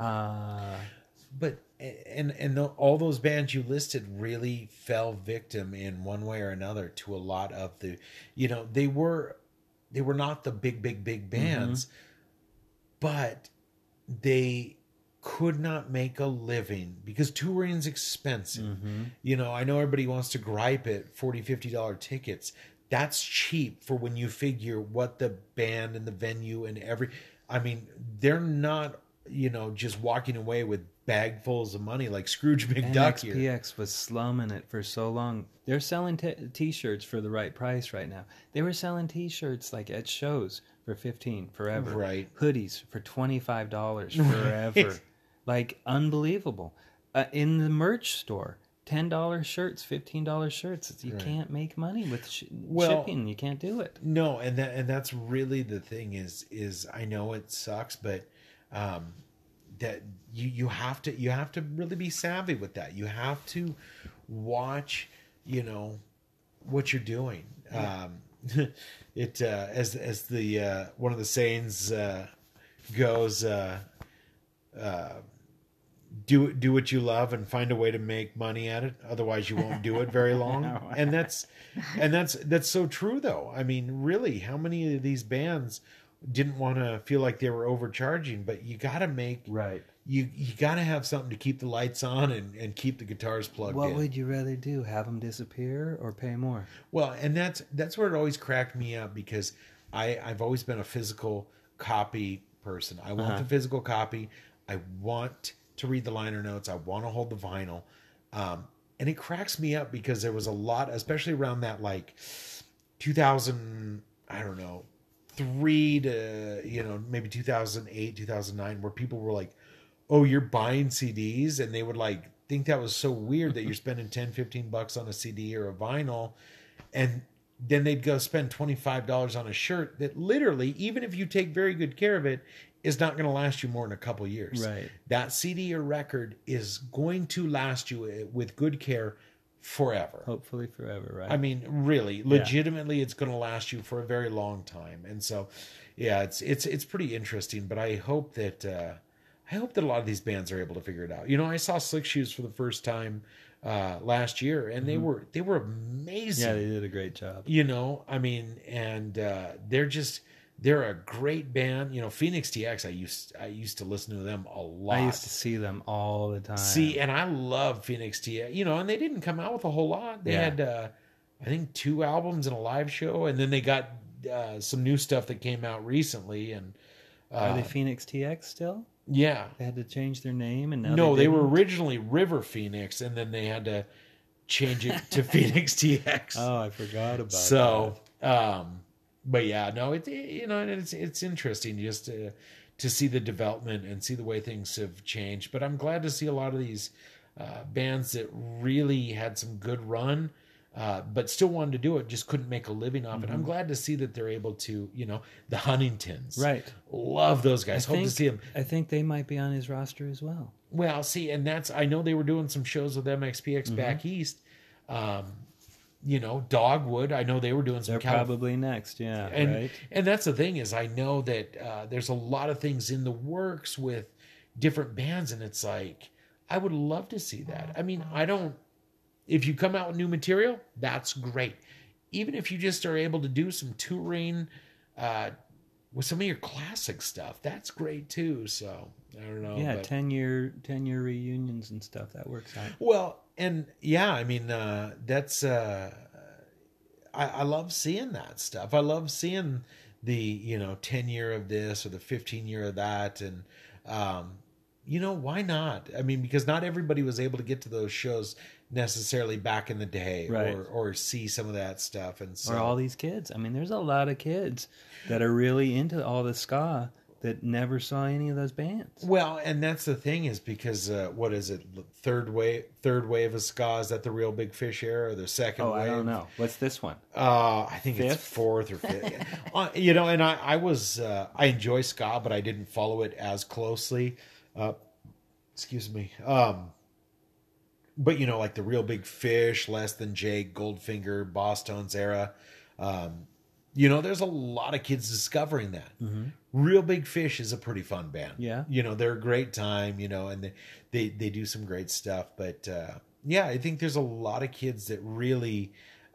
But all those bands you listed really fell victim in one way or another to a lot of the, they were not the big bands, but they could not make a living because touring's expensive. I know everybody wants to gripe at $40-$50 tickets. That's cheap for when you figure what the band and the venue and they're not, just walking away with bagfuls of money like Scrooge McDuck here. NXPX was slumming it for so long. They're selling T-shirts for the right price right now. They were selling T-shirts like at shows for $15 forever. Right. Hoodies for $25 forever. Right. Like unbelievable. In the merch store, $10 shirts, $15 shirts. You Right. can't make money with Well, shipping. You can't do it. No, and that's really the thing is I know it sucks, but that you have to really be savvy with that. You have to watch, what you're doing. It as the one of the sayings goes, do what you love and find a way to make money at it. Otherwise, you won't do it very long. And that's so true, though. I mean, really, how many of these bands didn't want to feel like they were overcharging? But you got to make Right. You got to have something to keep the lights on and keep the guitars plugged in. What would you rather do? Have them disappear or pay more? Well, and that's where it always cracked me up because I've always been a physical copy person. I want the physical copy. I want to read the liner notes. I want to hold the vinyl. And it cracks me up because there was a lot, especially around that like 2000, I don't know, 3 to, maybe 2008, 2009, where people were like, oh, you're buying CDs? And they would like think that was so weird that you're spending $10-15 on a CD or a vinyl. And then they'd go spend $25 on a shirt that literally, even if you take very good care of it, is not going to last you more than a couple years. Right. That CD or record is going to last you with good care forever. Hopefully forever, right? I mean, really, legitimately, it's going to last you for a very long time. And so, yeah, it's pretty interesting. But I hope that a lot of these bands are able to figure it out. I saw Slick Shoes for the first time last year, and they were amazing. Yeah, they did a great job. And they're a great band. Phoenix TX, I used to listen to them a lot. I used to see them all the time. See, and I love Phoenix TX. And they didn't come out with a whole lot. They had, I think, 2 albums and a live show, and then they got some new stuff that came out recently. And are they Phoenix TX still? Yeah. They had to change their name, and now No, they were didn't? originally River Phoenix, and then they had to change it to Phoenix TX. Oh, I forgot about that. So, but yeah, no, it's interesting just to see the development and see the way things have changed. But I'm glad to see a lot of these bands that really had some good run, but still wanted to do it, just couldn't make a living off it. I'm glad to see that they're able to, the Huntingtons. Right. Love those guys. Hope to see them. I think they might be on his roster as well. Well, see, and I know they were doing some shows with MXPX back east. Dogwood, I know they were doing some. They're probably next, yeah. And that's the thing is, I know that there's a lot of things in the works with different bands, and it's like, I would love to see that. I mean, if you come out with new material, that's great. Even if you just are able to do some touring, with some of your classic stuff. That's great too. So I don't know. Yeah, but, 10-year reunions and stuff, that works out. well, and yeah, I mean, that's I love seeing that stuff. I love seeing the 10-year of this or the 15-year of that, and why not? I mean, because not everybody was able to get to those shows necessarily back in the day, Right. or see some of that stuff, and so Or all these kids. I mean, there's a lot of kids that are really into all the ska that never saw any of those bands. Well, and that's the thing is because what is it? Third wave of ska, is that the Real Big Fish era or the second Oh, wave? I don't know. What's this one? I think it's Fifth? fourth or fifth. And I enjoy ska, but I didn't follow it as closely. Excuse me. But like the Real Big Fish, Less Than Jake, Goldfinger, Boss Tones era. There's a lot of kids discovering that. Mm-hmm. Real Big Fish is a pretty fun band. Yeah. They're a great time, and they do some great stuff. But yeah, I think there's a lot of kids that really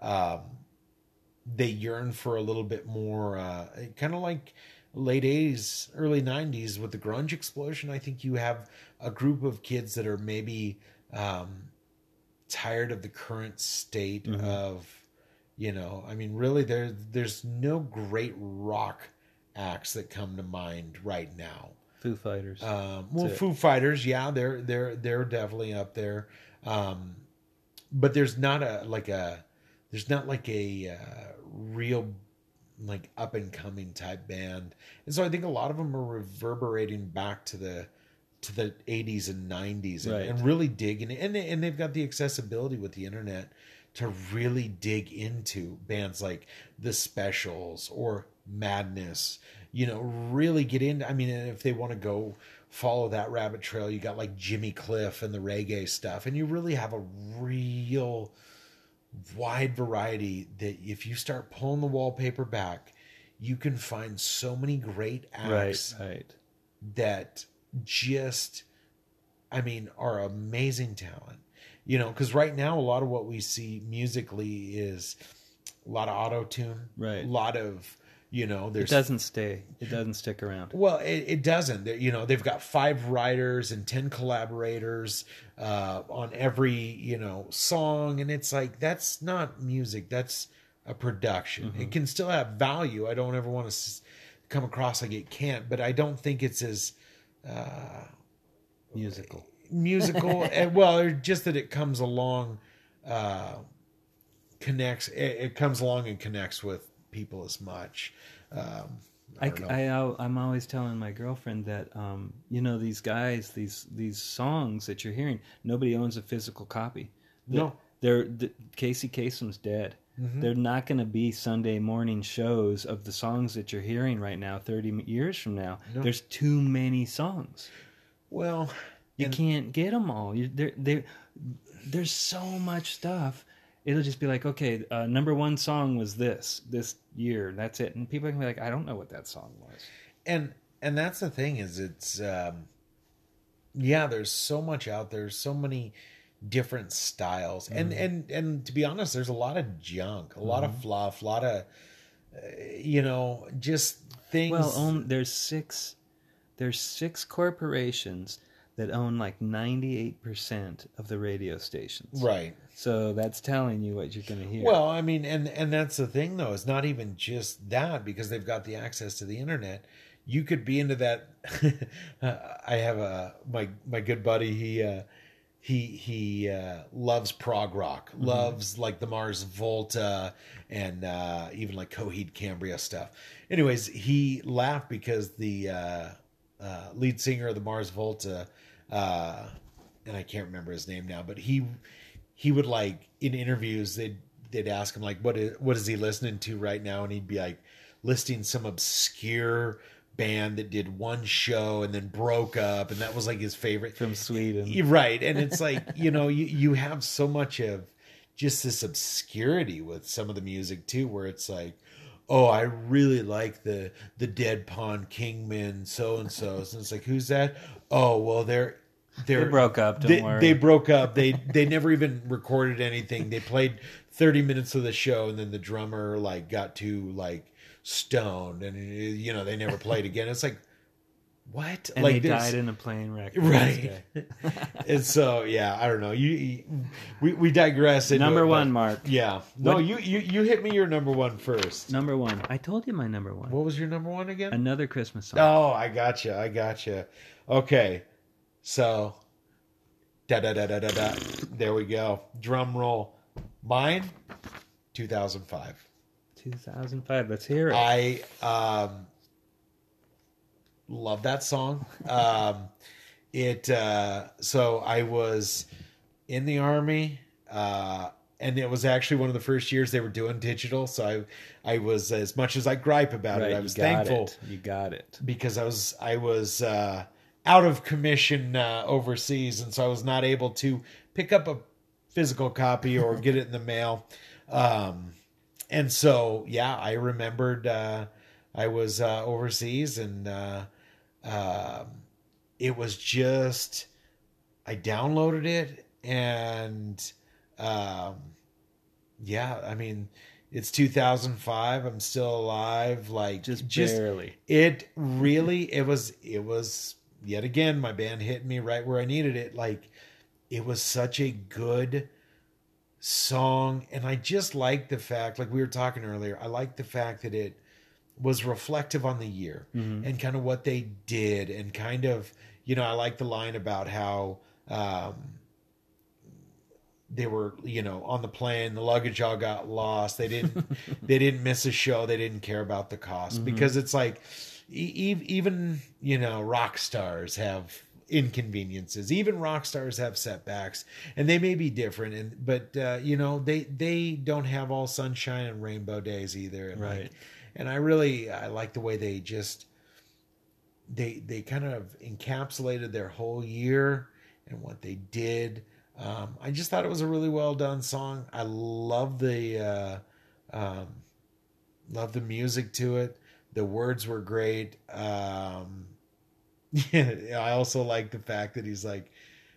they yearn for a little bit more, kind of like late 80s, early 90s with the grunge explosion. I think you have a group of kids that are maybe tired of the current state of, I mean, really there's no great rock acts that come to mind right now. Foo Fighters. Foo Fighters, yeah, they're definitely up there. But there's not a real like up and coming type band. And so I think a lot of them are reverberating back to the 80s and 90s and really digging it. And they've got the accessibility with the internet to really dig into bands like The Specials or Madness, really get into, I mean, if they want to go follow that rabbit trail, you got like Jimmy Cliff and the reggae stuff, and you really have a real wide variety that if you start pulling the wallpaper back, you can find so many great acts that just, I mean, are amazing talent. Because right now a lot of what we see musically is a lot of auto-tune, a lot of, there's... It doesn't stay. It doesn't stick around. Well, it doesn't. They've got 5 writers and 10 collaborators on every, song. And it's like, that's not music. That's a production. It can still have value. I don't ever want to come across like it can't, but I don't think it's as... musical. And, well, just that it comes along, connects. It comes along and connects with people as much. I'm always telling my girlfriend that these guys, these songs that you're hearing, nobody owns a physical copy. Casey Kasem's dead. They're not going to be Sunday morning shows of the songs that you're hearing right now 30 years from now. No. There's too many songs. Well, you can't get them all. There's so much stuff. It'll just be like, okay, number one song was this year. That's it. And people can be like, I don't know what that song was. And that's the thing is it's, there's so much out there, so many different styles. And to be honest, there's a lot of junk, a lot of fluff, a lot of, just things. Well, there's six corporations that own like 98% of the radio stations. Right. So that's telling you what you're going to hear. Well, I mean, and that's the thing, though. It's not even just that, because they've got the access to the internet. You could be into that. I have my good buddy. He loves prog rock, loves like the Mars Volta and even like Coheed Cambria stuff. Anyways, he laughed because the lead singer of the Mars Volta, and I can't remember his name now, but he would, like, in interviews they'd ask him like what is he listening to right now, and he'd be like listing some obscure band that did one show and then broke up, and that was like his favorite from Sweden, right? And it's like, you have so much of just this obscurity with some of the music too, where it's like, oh, I really like the Dead Pond Kingman so and so, and it's like, who's that? Oh, well, they're They broke up. Don't worry. They broke up. They never even recorded anything. They played 30 minutes of the show, and then the drummer like got too like stoned, and you know they never played again. It's like, what? And like he died in a plane wreck. Right. And so yeah, I don't know. We digress. Into Number it, one, but, Mark. Yeah. No, you hit me your number one first. Number one. I told you my number one. What was your number one again? Another Christmas song. Oh, I gotcha. Okay, so da da da da da da. There we go. Drum roll. Mine, 2005. 2005. Let's hear it. I love that song. So I was in the Army, and it was actually one of the first years they were doing digital. So I was, as much as I gripe about it, I was thankful. You got it. Because I was out of commission overseas, and so I was not able to pick up a physical copy or get it in the mail. And so, yeah, I remembered I was overseas, and it was just, I downloaded it, and yeah, I mean, it's 2005. I'm still alive. Like just barely. It was yet again, my band hit me right where I needed it. Like, it was such a good song. And I just like the fact, like we were talking earlier, I like the fact that it was reflective on the year and kind of what they did, and kind of, you know, I like the line about how they were, you know, on the plane, the luggage all got lost. They didn't miss a show. They didn't care about the cost, because it's like, even, you know, rock stars have inconveniences. Even rock stars have setbacks, and they may be different. But you know, they don't have all sunshine and rainbow days either. And right. I like the way they just, they kind of encapsulated their whole year and what they did. I just thought it was a really well done song. I love the music to it. The words were great. I also like the fact that he's like,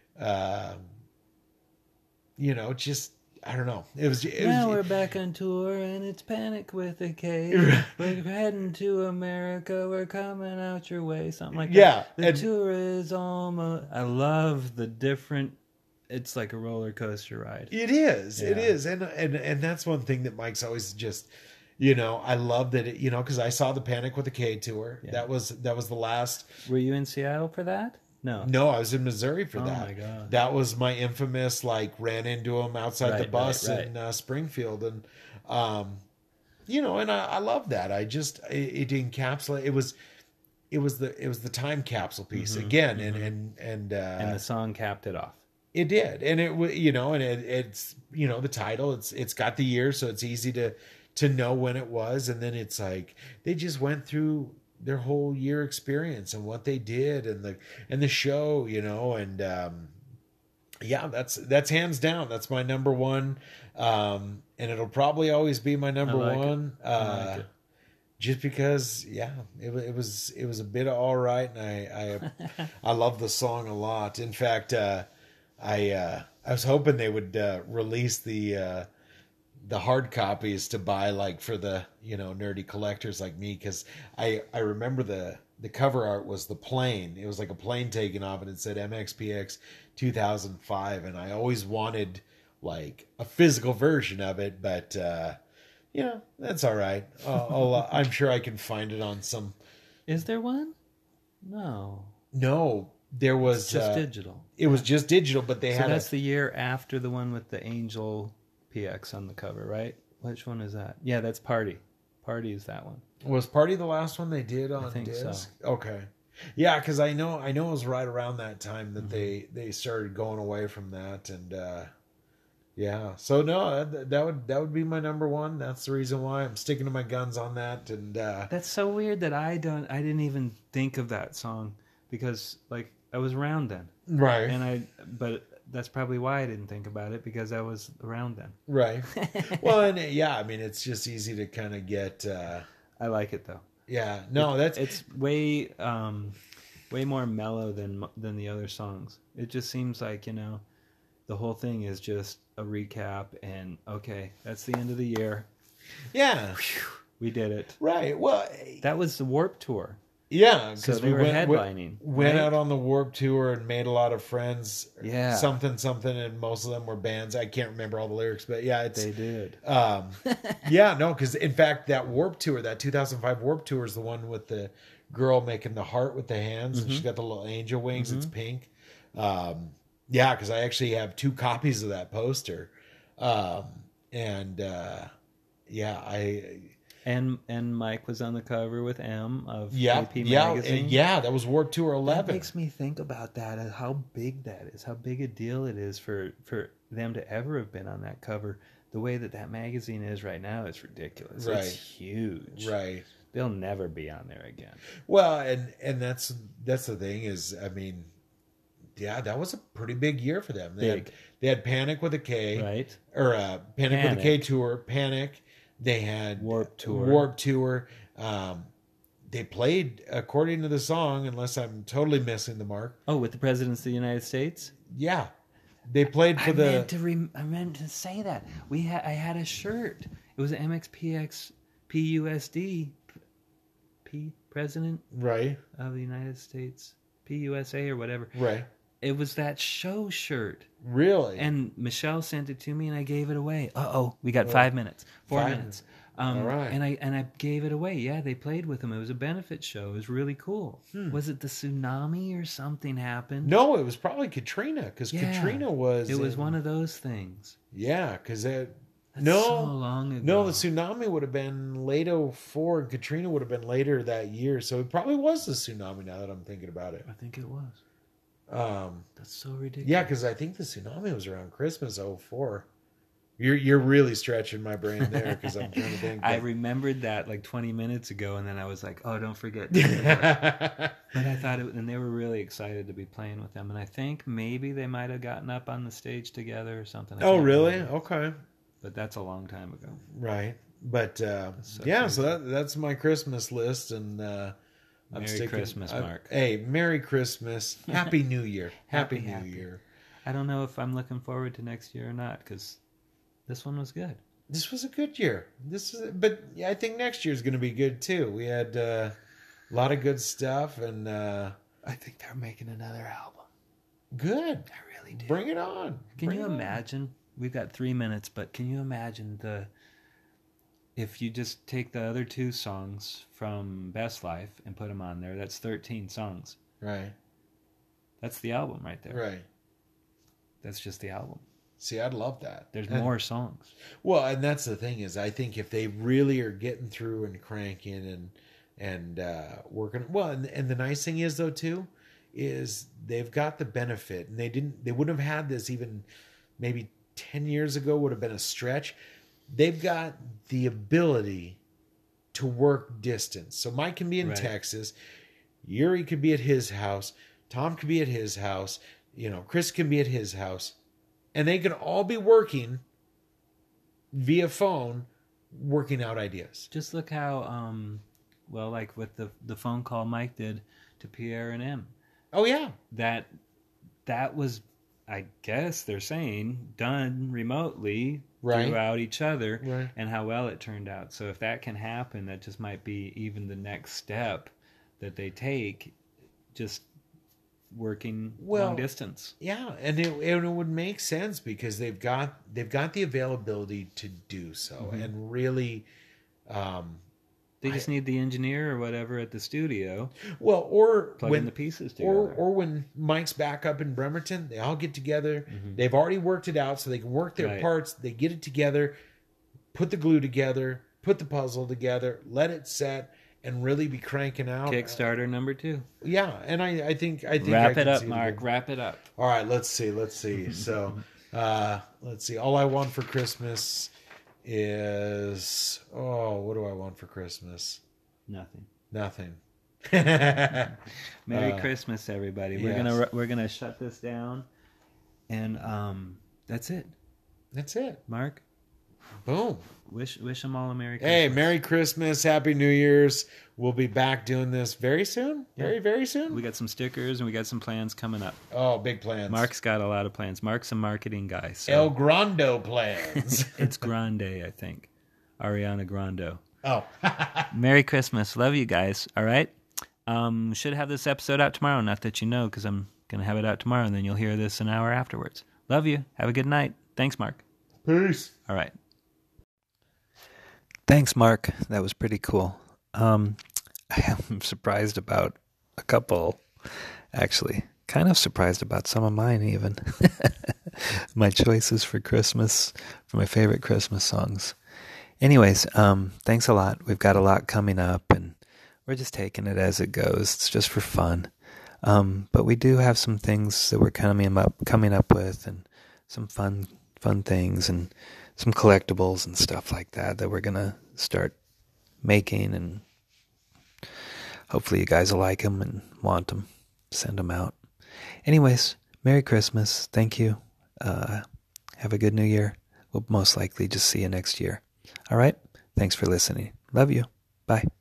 you know, just, I don't know. We're back on tour, and it's Panic with a K. We're heading to America. We're coming out your way. Something like that. The tour is almost. I love the different. It's like a roller coaster ride. It is. Yeah. It is, and that's one thing that Mike's always just. You know, I love that it, you know, because I saw the Panic with a K tour. Yeah. That was the last. Were you in Seattle for that? No, I was in Missouri for that. Oh my god, that was my infamous, like, ran into him outside the bus in Springfield, and you know, and I love that. I just it encapsulated. It was the time capsule piece again, and the song capped it off. It did, and it, you know, and it's, you know, the title. It's got the year, so it's easy to know when it was, and then it's like they just went through their whole year experience and what they did, and the show, you know, and yeah, that's hands down, that's my number one, and it'll probably always be my number one. Like just because, yeah, it was a bit of all right, and I love the song a lot. In fact, I was hoping they would release the hard copies to buy, like, for the, you know, nerdy collectors like me, because I remember the cover art was the plane. It was like a plane taking off, and it said MXPX 2005, and I always wanted, like, a physical version of it, but yeah, that's all right. I'm sure I can find it on some. Is there one? No, there was it's just digital. It was just digital, but they had. That's the year after the one with the angel PX on the cover, right? Which one is that? Yeah, that's Party. Party is that one. Was Party the last one they did on disc? So. Okay. Yeah, because I know it was right around that time that they started going away from that, and yeah. So no, that would be my number one. That's the reason why I'm sticking to my guns on that. And that's so weird that I didn't even think of that song, because, like, I was around then, right? But that's probably why I didn't think about it, because I was around then. Right. Well, and yeah, I mean, it's just easy to kind of get. I like it though. Yeah. No, it's way. way more mellow than the other songs. It just seems like, the whole thing is just a recap and okay, that's the end of the year. Yeah. We did it. Right. Well, that was the Warped Tour. Yeah, So because they were headlining. Went right? out on the Warped Tour and made a lot of friends. Yeah. Something, and most of them were bands. I can't remember all the lyrics, but yeah, they did. Yeah, no, because in fact, that Warped Tour, that 2005 Warped Tour is the one with the girl making the heart with the hands, and she's got the little angel wings. It's pink. Yeah, because I actually have 2 copies of that poster. And Mike was on the cover with M of AP Magazine. That was Warped Tour 11. That makes me think about that and how big that is, how big a deal it is for them to ever have been on that cover. The way that magazine is right now is ridiculous. Right. It's huge. Right. They'll never be on there again. Well, and that's the thing is, I mean, yeah, that was a pretty big year for them. They had Panic with a K, right? Or Panic with a K tour, Panic. They had Warped Tour. They played according to the song, unless I'm totally missing the mark. Oh, with the presidents of the United States? Yeah. They played for I meant to say that. I had a shirt. It was an MXPX PUSD President right of the United States, PUSA or whatever. Right. It was that show shirt. Really? And Michelle sent it to me, and I gave it away. We got 5 minutes, 4 minutes. All right. And I gave it away. Yeah, they played with them. It was a benefit show. It was really cool. Was it the tsunami or something happened? No, it was probably Katrina, because Katrina was. It was one of those things. Yeah, because so long ago. No, the tsunami would have been late 2004, and Katrina would have been later that year. So it probably was the tsunami. Now that I'm thinking about it, I think it was. That's so ridiculous. Yeah, because I think the tsunami was around Christmas 2004. You're really stretching my brain there, because I'm trying to think. I remembered that like 20 minutes ago, and then I was like, oh, don't forget. But I thought and they were really excited to be playing with them, and I think maybe they might have gotten up on the stage together or something. Oh, really? Okay. But that's a long time ago. Right. But so that's my Christmas list, and Merry Christmas, Mark. Hey, Merry Christmas. Happy New Year. Happy New Year. I don't know if I'm looking forward to next year or not, because this one was good. This was a good year. But I think next year's going to be good too. We had a lot of good stuff, and I think they're making another album. Good. I really do. Bring it on. Can you imagine? We've got 3 minutes, but can you imagine if you just take the other 2 songs from Best Life and put them on there? That's 13 songs. Right. That's the album right there. Right. That's just the album. See, I'd love that. There's more songs. Well, and that's the thing is, I think if they really are getting through and cranking and working, well, and the nice thing is though too, is they've got the benefit, and they wouldn't have had this even maybe 10 years ago. Would have been a stretch. They've got the ability to work distance. So Mike can be in Texas, Yuri could be at his house, Tom could be at his house, Chris can be at his house, and they can all be working via phone, working out ideas. Just look how, like with the phone call Mike did to Pierre and M. Oh yeah, that was, I guess they're saying, done remotely throughout each other, and how well it turned out. So if that can happen, that just might be even the next step that they take, just working long distance. Yeah, and it would make sense, because they've got the availability to do so, and really, they just need the engineer or whatever at the studio. Well, or plugging the pieces together. Or when Mike's back up in Bremerton, they all get together. They've already worked it out, so they can work their parts. They get it together, put the glue together, put the puzzle together, let it set, and really be cranking out. Kickstarter number 2. Yeah, and I think wrap it up, Mark. Wrap it up. All right, let's see. So, let's see. All I want for Christmas is what do I want for Christmas? Nothing. Merry Christmas, everybody. We're gonna shut this down, and that's it. That's it, Mark. Boom. Wish them all a Merry Christmas. Hey, Merry Christmas, Happy New Year's. We'll be back doing this very soon. Very, very soon. We got some stickers and we got some plans coming up. Oh, big plans. Mark's got a lot of plans. Mark's a marketing guy. So. El Grando plans. It's Grande, I think. Ariana Grande. Oh. Merry Christmas. Love you guys. All right? Should have this episode out tomorrow. Not that you know, because I'm going to have it out tomorrow, and then you'll hear this an hour afterwards. Love you. Have a good night. Thanks, Mark. Peace. All right. Thanks, Mark. That was pretty cool. I am surprised about a couple, actually. Kind of surprised about some of mine, even. My choices for Christmas, for my favorite Christmas songs. Anyways, thanks a lot. We've got a lot coming up, and we're just taking it as it goes. It's just for fun. But we do have some things that we're coming up with, and some fun things, and some collectibles and stuff like that we're going to start making, and hopefully you guys will like them and want them. Send them out. Anyways, Merry Christmas. Thank you. Have a good New Year. We'll most likely just see you next year. All right? Thanks for listening. Love you. Bye.